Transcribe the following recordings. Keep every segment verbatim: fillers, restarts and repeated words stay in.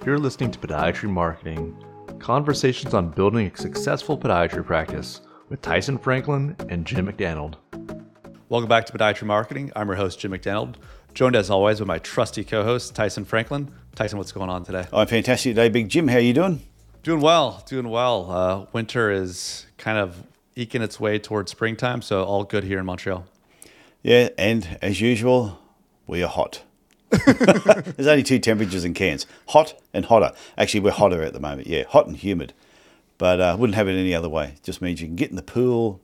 You're listening to Podiatry Marketing, conversations on building a successful podiatry practice with Tyson Franklin and Jim McDaniel. Welcome back to Podiatry Marketing. I'm your host, Jim McDaniel, joined as always by my trusty co-host, Tyson Franklin. Tyson, what's going on today? Oh, fantastic today, Big Jim. How are you doing? Doing well, doing well. Uh, winter is kind of eking its way towards springtime, so all good here in Montreal. Yeah, and as usual, we are hot. There's only two temperatures in Cairns, hot and hotter. Actually, we're hotter at the moment, yeah, hot and humid. But I uh, wouldn't have it any other way. It just means you can get in the pool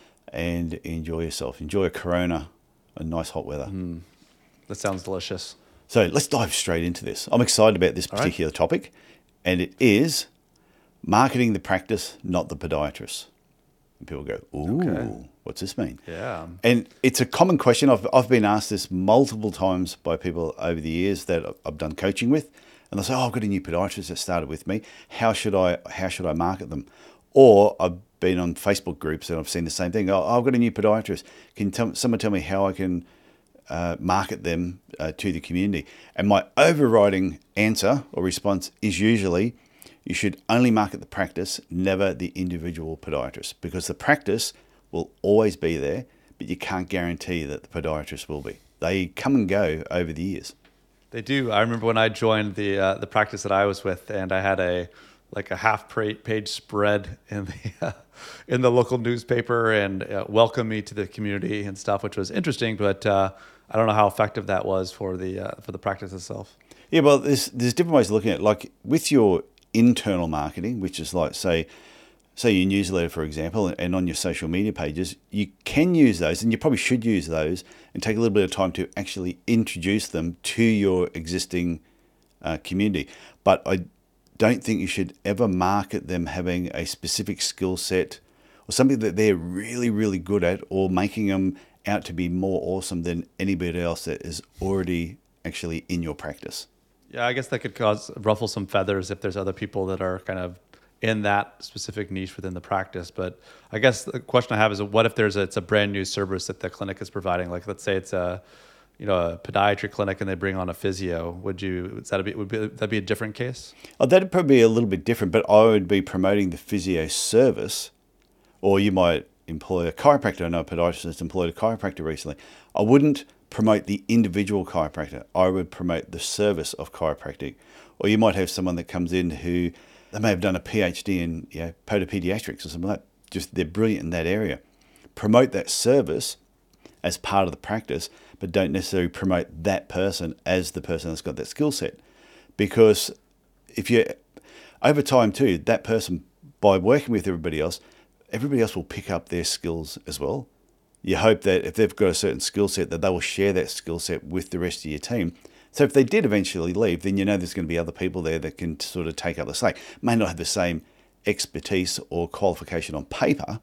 and enjoy yourself. Enjoy a Corona and nice hot weather. Mm, that sounds delicious. So let's dive straight into this. I'm excited about this particular right. topic, and it is marketing the practice, not the podiatrist. And people go, ooh, okay. What's this mean? Yeah. And it's a common question. I've I've been asked this multiple times by people over the years that I've done coaching with. And they'll say, oh, I've got a new podiatrist that started with me. How should I how should I market them? Or I've been on Facebook groups and I've seen the same thing. Oh, I've got a new podiatrist. Can tell, someone tell me how I can uh, market them uh, to the community? And my overriding answer or response is usually, you should only market the practice, never the individual podiatrist, because the practice will always be there, but you can't guarantee that the podiatrist will be. They come and go over the years. They do. I remember when I joined the uh, the practice that I was with, and I had a like a half page spread in the uh, in the local newspaper and uh, welcome me to the community and stuff, which was interesting. But uh, I don't know how effective that was for the uh, for the practice itself. Yeah, well, there's there's different ways of looking at it. Like with your internal marketing, which is like say. say your newsletter, for example, and on your social media pages, you can use those, and you probably should use those, and take a little bit of time to actually introduce them to your existing uh, community. But I don't think you should ever market them having a specific skill set or something that they're really, really good at, or making them out to be more awesome than anybody else that is already actually in your practice. Yeah, I guess that could cause ruffle some feathers if there's other people that are kind of in that specific niche within the practice. But I guess the question I have is, what if there's a, it's a brand new service that the clinic is providing? Like, let's say it's a, you know, a podiatry clinic and they bring on a physio. Would you, is that a be, would be, that be a different case? Oh, that'd probably be a little bit different, but I would be promoting the physio service, or you might employ a chiropractor. I know a podiatrist has employed a chiropractor recently. I wouldn't promote the individual chiropractor. I would promote the service of chiropractic. Or you might have someone that comes in who, they may have done a PhD in you know, podopediatrics or something like that. Just they're brilliant in that area. Promote that service as part of the practice, but don't necessarily promote that person as the person that's got that skill set. Because if you, over time too, that person, by working with everybody else, everybody else will pick up their skills as well. You hope that if they've got a certain skill set, that they will share that skill set with the rest of your team. So if they did eventually leave, then you know there's going to be other people there that can sort of take up the slack. May not have the same expertise or qualification on paper,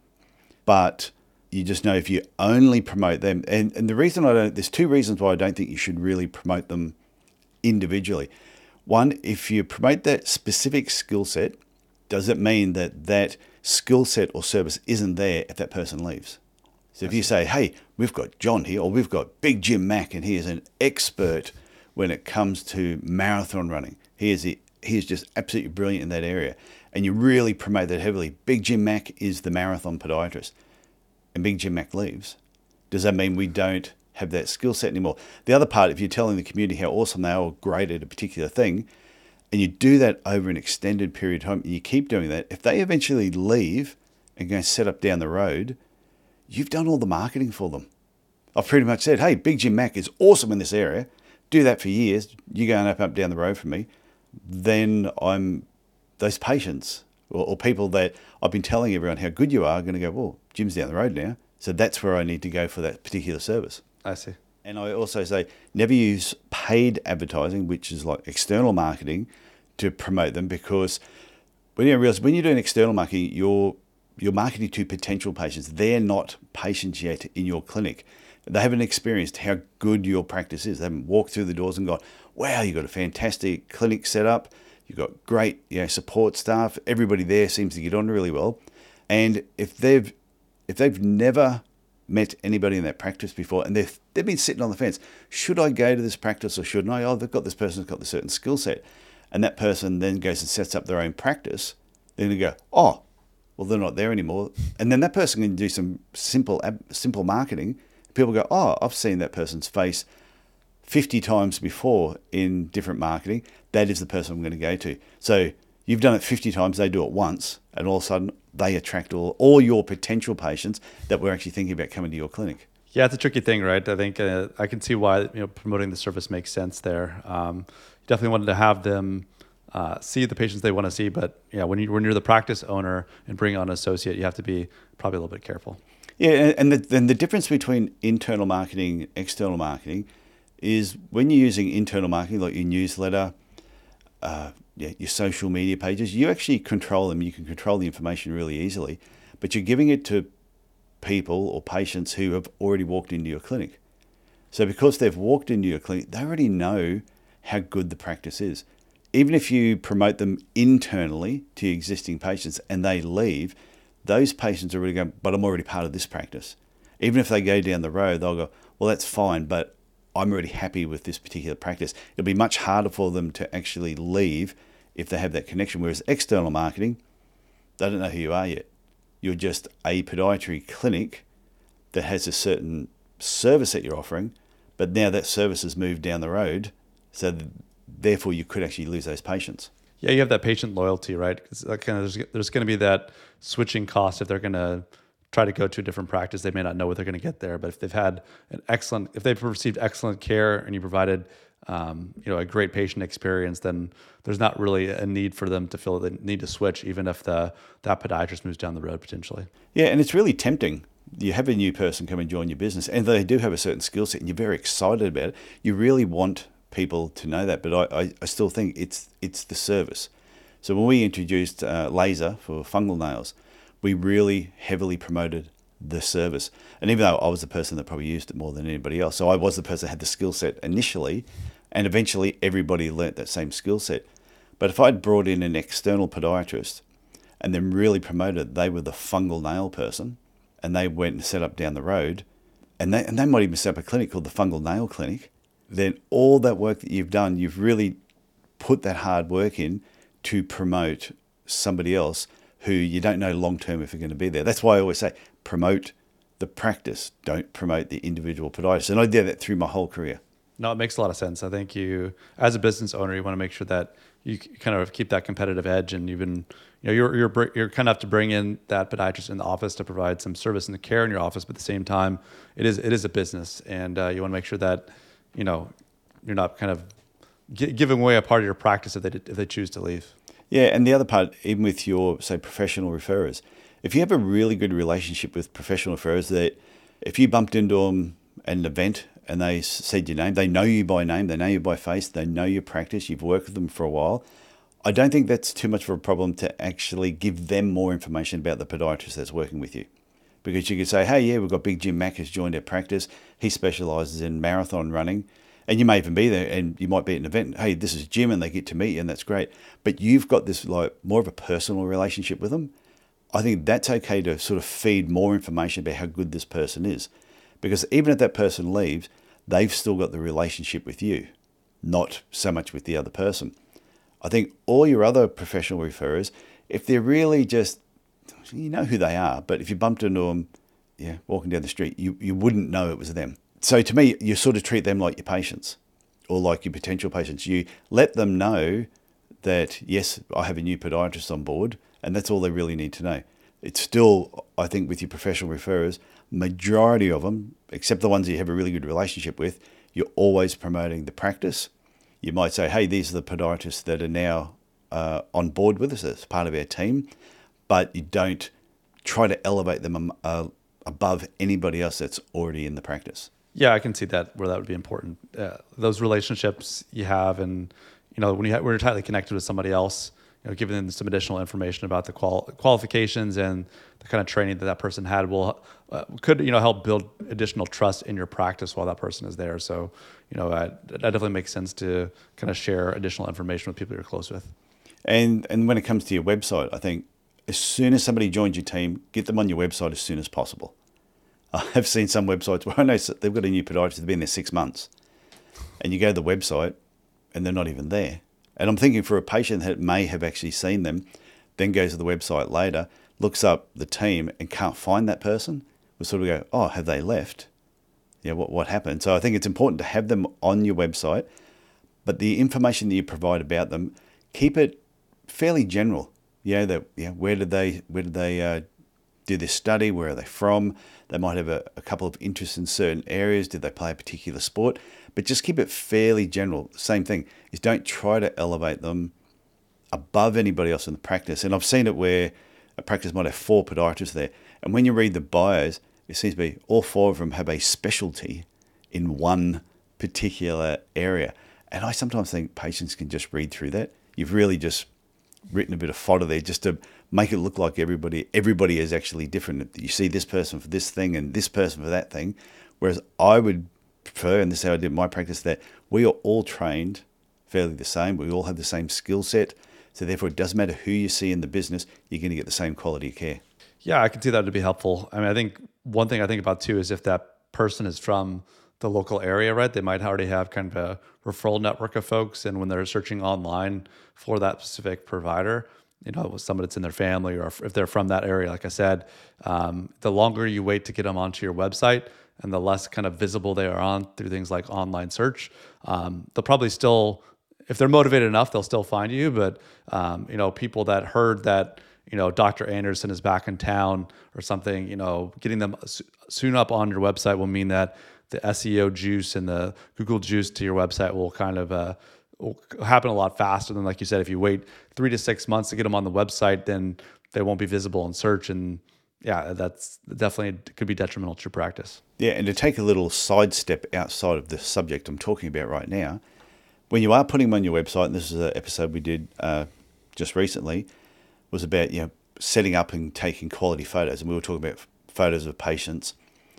but you just know if you only promote them. And, and the reason I don't, there's two reasons why I don't think you should really promote them individually. One, if you promote that specific skill set, does it mean that that skill set or service isn't there if that person leaves? So if you say, hey, we've got John here, or we've got Big Jim Mack, and he is an expert when it comes to marathon running. He is the, he is just absolutely brilliant in that area. And you really promote that heavily. Big Jim Mack is the marathon podiatrist. And Big Jim Mack leaves. Does that mean we don't have that skill set anymore? The other part, if you're telling the community how awesome they are or great at a particular thing, and you do that over an extended period of time, and you keep doing that, if they eventually leave and go set up down the road, you've done all the marketing for them. I've pretty much said, hey, Big Jim Mack is awesome in this area. Do that for years, you go and up, up down the road from me, then I'm those patients or, or people that I've been telling everyone how good you are, are going to go, well, Jim's down the road now, so that's where I need to go for that particular service. I see. And I also say never use paid advertising, which is like external marketing, to promote them, because when you realize when you're doing external marketing, you're you're marketing to potential patients. They're not patients yet in your clinic. They haven't experienced how good your practice is. They haven't walked through the doors and gone, wow, you've got a fantastic clinic set up. You've got great you know, support staff. Everybody there seems to get on really well. And if they've if they've never met anybody in that practice before and they've, they've been sitting on the fence, should I go to this practice or shouldn't I? Oh, they've got this person who's got a certain skill set. and that person then goes and sets up their own practice, then you go, oh, well, they're not there anymore. And then that person can do some simple simple marketing. People go, oh, I've seen that person's face fifty times before in different marketing. That is the person I'm going to go to. So you've done it fifty times, they do it once, and all of a sudden they attract all, all your potential patients that were actually thinking about coming to your clinic. Yeah, it's a tricky thing, right? I think uh, I can see why, you know, promoting the service makes sense there. Um, you definitely wanted to have them uh, see the patients they want to see, but yeah, when you when you're the practice owner and bring on an associate, you have to be probably a little bit careful. Yeah, and the, and the difference between internal marketing and external marketing is when you're using internal marketing, like your newsletter, uh, yeah, your social media pages, you actually control them. You can control the information really easily, but you're giving it to people or patients who have already walked into your clinic. So because they've walked into your clinic, they already know how good the practice is. Even if you promote them internally to your existing patients and they leave, those patients are already going, but I'm already part of this practice. Even if they go down the road, they'll go, well, that's fine, but I'm already happy with this particular practice. It'll be much harder for them to actually leave if they have that connection. Whereas external marketing, they don't know who you are yet. You're just a podiatry clinic that has a certain service that you're offering, but now that service has moved down the road, so th- therefore you could actually lose those patients. Yeah, you have that patient loyalty, right? It's like kind of, there's, there's going to be that switching cost if they're going to try to go to a different practice. They may not know what they're going to get there, but if they've had an excellent, if they've received excellent care and you provided, um, you know, a great patient experience, then there's not really a need for them to feel they need to switch, even if the that podiatrist moves down the road potentially. Yeah, and it's really tempting. You have a new person come and join your business, and they do have a certain skill set, and you're very excited about it. You really want people to know that, but I, I, I still think it's it's the service. So when we introduced uh, laser for fungal nails, we really heavily promoted the service. And even though I was the person that probably used it more than anybody else, so I was the person that had the skill set initially, and eventually everybody learnt that same skill set. But if I'd brought in an external podiatrist and then really promoted they were the fungal nail person, and they went and set up down the road, and they, and they might even set up a clinic called the Fungal Nail Clinic, then all that work that you've done, you've really put that hard work in to promote somebody else who you don't know long term if they're going to be there. That's why I always say promote the practice, don't promote the individual podiatrist. And I did that through my whole career. No, it makes a lot of sense. I think you, as a business owner, you want to make sure that you kind of keep that competitive edge, and even, you know, you're you're you're kind of have to bring in that podiatrist in the office to provide some service and the care in your office, but at the same time, it is it is a business, and uh, you want to make sure that, you know, you're not kind of gi- giving away a part of your practice if they if they choose to leave. Yeah, and the other part, even with your, say, professional referrers, if you have a really good relationship with professional referrers, that if you bumped into them at an event and they said your name, they know you by name, they know you by face, they know your practice, you've worked with them for a while, I don't think that's too much of a problem to actually give them more information about the podiatrist that's working with you. Because you could say, hey, yeah, we've got Big Jim Mack has joined our practice. He specialises in marathon running. And you may even be there, and you might be at an event. Hey, this is Jim, and they get to meet you, and that's great. But you've got this like more of a personal relationship with them. I think that's okay to sort of feed more information about how good this person is, because even if that person leaves, they've still got the relationship with you, not so much with the other person. I think all your other professional referrers, if they're really just, you know who they are, but if you bumped into them, yeah, walking down the street, you, you wouldn't know it was them. So to me, you sort of treat them like your patients or like your potential patients. You let them know that, yes, I have a new podiatrist on board, and that's all they really need to know. It's still, I think, with your professional referrers, majority of them, except the ones you have a really good relationship with, you're always promoting the practice. You might say, hey, these are the podiatrists that are now uh, on board with us as part of our team, but you don't try to elevate them uh, above anybody else that's already in the practice. Yeah, I can see that where that would be important. Uh, those relationships you have, and you know, when you ha- when you're tightly connected with somebody else, you know, giving them some additional information about the qual- qualifications and the kind of training that that person had will uh, could you know help build additional trust in your practice while that person is there. So, you know, uh, that definitely makes sense to kind of share additional information with people you're close with. And and when it comes to your website, I think as soon as somebody joins your team, get them on your website as soon as possible. I've seen some websites where I know they've got a new podiatrist, they've been there six months. And you go to the website and they're not even there. And I'm thinking for a patient that may have actually seen them, then goes to the website later, looks up the team and can't find that person, will sort of go, oh, have they left? Yeah, what, what happened? So I think it's important to have them on your website, but the information that you provide about them, keep it fairly general. You know, that, yeah, where did they, where did they uh, do this study? Where are they from? They might have a, a couple of interests in certain areas. Did they play a particular sport? But just keep it fairly general. Same thing is, don't try to elevate them above anybody else in the practice. And I've seen it where a practice might have four podiatrists there, and when you read the bios, it seems to be all four of them have a specialty in one particular area. And I sometimes think patients can just read through that. You've really just written a bit of fodder there just to make it look like everybody everybody is actually different. You see this person for this thing and this person for that thing. Whereas I would prefer, and this is how I did my practice, that we are all trained fairly the same. We all have the same skill set. So therefore, it doesn't matter who you see in the business, you're going to get the same quality of care. Yeah, I can see that to be helpful. I mean, I think one thing I think about too is if that person is from the local area, right? They might already have kind of a referral network of folks. And when they're searching online for that specific provider, you know, somebody that's in their family, or if they're from that area, like I said, um, the longer you wait to get them onto your website and the less kind of visible they are on through things like online search, um, they'll probably still, if they're motivated enough, they'll still find you. But, um, you know, people that heard that, you know, Doctor Anderson is back in town or something, you know, getting them soon up on your website will mean that the S E O juice and the Google juice to your website will kind of uh, will happen a lot faster than, like you said, if you wait three to six months to get them on the website, then they won't be visible in search. And yeah, that's definitely could be detrimental to your practice. Yeah, and to take a little sidestep outside of the subject I'm talking about right now, when you are putting them on your website, and this is an episode we did uh, just recently, was about, you know, setting up and taking quality photos, and we were talking about photos of patients.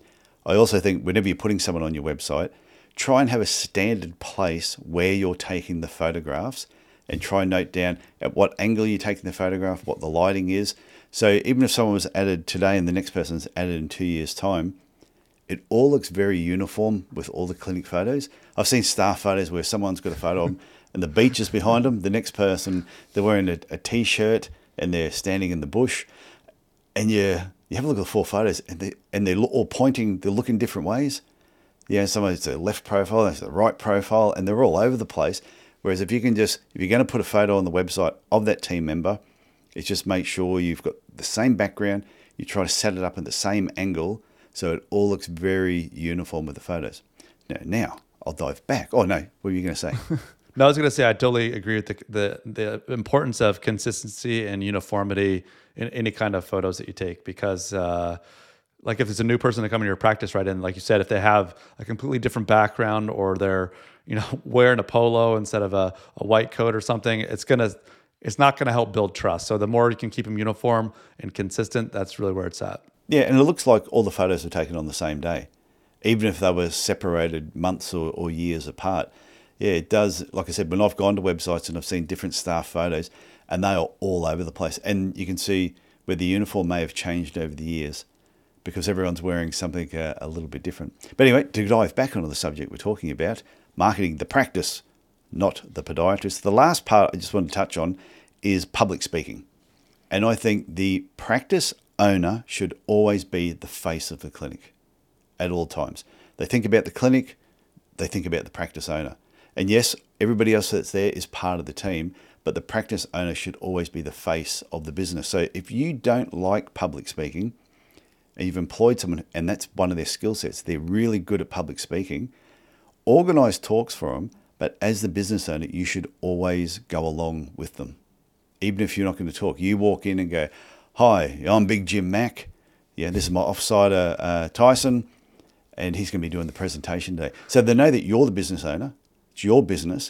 I also think whenever you're putting someone on your website, try and have a standard place where you're taking the photographs, and try and note down at what angle you're taking the photograph, what the lighting is. So even if someone was added today and the next person's added in two years' time, it all looks very uniform with all the clinic photos. I've seen staff photos where someone's got a photo of them and the beach is behind them. The next person, they're wearing a, a t-shirt and they're standing in the bush. And you you have a look at the four photos and, they, and they're all pointing, they look in different ways. Yeah, someone's the left profile, that's the right profile, and they're all over the place. Whereas if you can just, if you're going to put a photo on the website of that team member, it's just make sure you've got the same background, you try to set it up at the same angle so it all looks very uniform with the photos. Now, now I'll dive back. Oh no, what were you going to say? No, I was going to say I totally agree with the, the the importance of consistency and uniformity in any kind of photos that you take, because uh, like if it's a new person to come into your practice, right, and like you said, if they have a completely different background or they're, you know, wearing a polo instead of a, a white coat or something, it's gonna it's not going to help build trust. So the more you can keep them uniform and consistent, that's really where it's at. Yeah, and it looks like all the photos were taken on the same day, even if they were separated months or, or years apart. Yeah, it does. Like I said, when I've gone to websites and I've seen different staff photos, and they are all over the place. And you can see where the uniform may have changed over the years because everyone's wearing something uh, a little bit different. But anyway, to dive back onto the subject we're talking about, marketing the practice, not the podiatrist. The last part I just want to touch on is public speaking. And I think the practice owner should always be the face of the clinic at all times. They think about the clinic, they think about the practice owner. And yes, everybody else that's there is part of the team, but the practice owner should always be the face of the business. So if you don't like public speaking and you've employed someone and that's one of their skill sets, they're really good at public speaking, organize talks for them, but as the business owner, you should always go along with them. Even if you're not going to talk, you walk in and go, hi, I'm Big Jim Mack. Yeah, this is my offsider, uh, Tyson, and he's going to be doing the presentation today. So they know that you're the business owner. It's your business.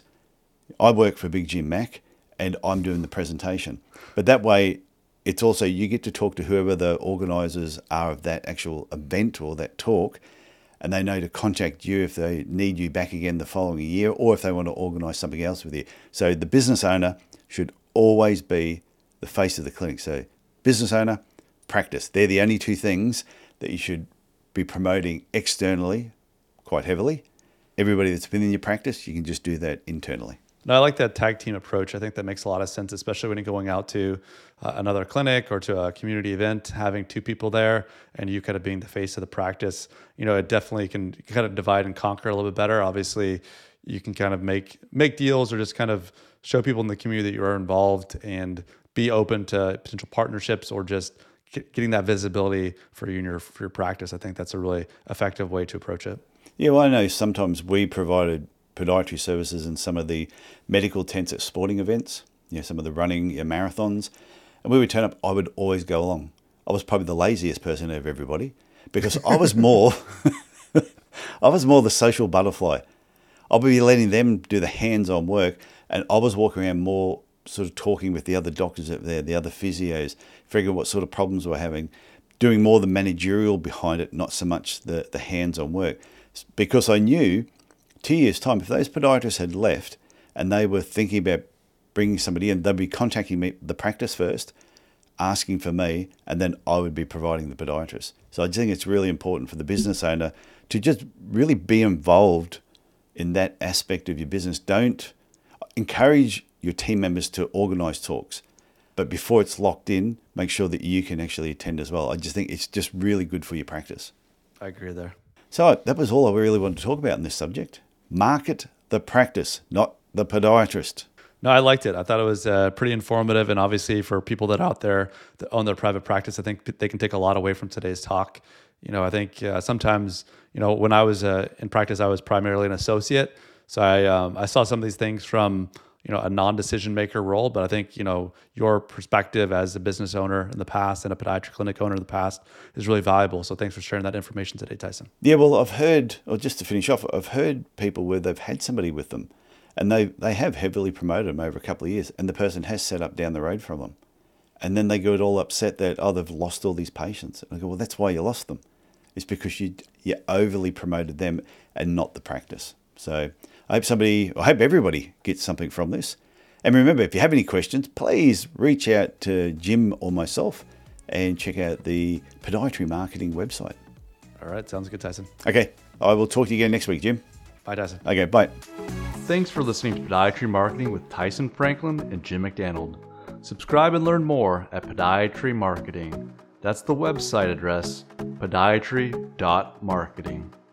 I work for Big Jim Mack, and I'm doing the presentation. But that way, it's also you get to talk to whoever the organisers are of that actual event or that talk, and they know to contact you if they need you back again the following year or if they want to organise something else with you. So the business owner should always be the face of the clinic. So business owner, practice. They're the only two things that you should be promoting externally quite heavily. Everybody that's within your practice, you can just do that internally. No, I like that tag team approach. I think that makes a lot of sense, especially when you're going out to uh, another clinic or to a community event, having two people there and you kind of being the face of the practice. You know, it definitely can kind of divide and conquer a little bit better. Obviously, you can kind of make make deals or just kind of show people in the community that you are involved and be open to potential partnerships or just getting that visibility for you and your, for your practice. I think that's a really effective way to approach it. Yeah, well, I know sometimes we provided podiatry services in some of the medical tents at sporting events, you know, some of the running you know, marathons. And we would turn up, I would always go along. I was probably the laziest person of everybody because I was more, I was more the social butterfly. I'll be letting them do the hands-on work, and I was walking around more sort of talking with the other doctors up there, the other physios, figuring what sort of problems we're having, doing more the managerial behind it, not so much the, the hands-on work. Because I knew two years' time, if those podiatrists had left and they were thinking about bringing somebody in, they'd be contacting me, the practice first, asking for me, and then I would be providing the podiatrist. So I just think it's really important for the business owner to just really be involved in that aspect of your business. Don't encourage your team members to organise talks, but before it's locked in, make sure that you can actually attend as well. I just think it's just really good for your practice. I agree there. So that was all I really wanted to talk about in this subject. Market the practice, not the podiatrist. No, I liked it. I thought it was uh, pretty informative. And obviously for people that are out there that own their private practice, I think they can take a lot away from today's talk. You know, I think uh, sometimes, you know, when I was uh, in practice, I was primarily an associate. So I um, I saw some of these things from, you know, a non-decision maker role. But I think, you know, your perspective as a business owner in the past and a podiatry clinic owner in the past is really valuable. So thanks for sharing that information today, Tyson. Yeah, well, I've heard, or just to finish off, I've heard people where they've had somebody with them and they, they have heavily promoted them over a couple of years and the person has set up down the road from them. And then they get all upset that, oh, they've lost all these patients. And I go, well, that's why you lost them. It's because you you overly promoted them and not the practice. So I hope somebody, I hope everybody gets something from this. And remember, if you have any questions, please reach out to Jim or myself and check out the Podiatry Marketing website. All right. Sounds good, Tyson. Okay. I will talk to you again next week, Jim. Bye, Tyson. Okay. Bye. Thanks for listening to Podiatry Marketing with Tyson Franklin and Jim McDaniel. Subscribe and learn more at Podiatry Marketing. That's the website address, podiatry dot marketing.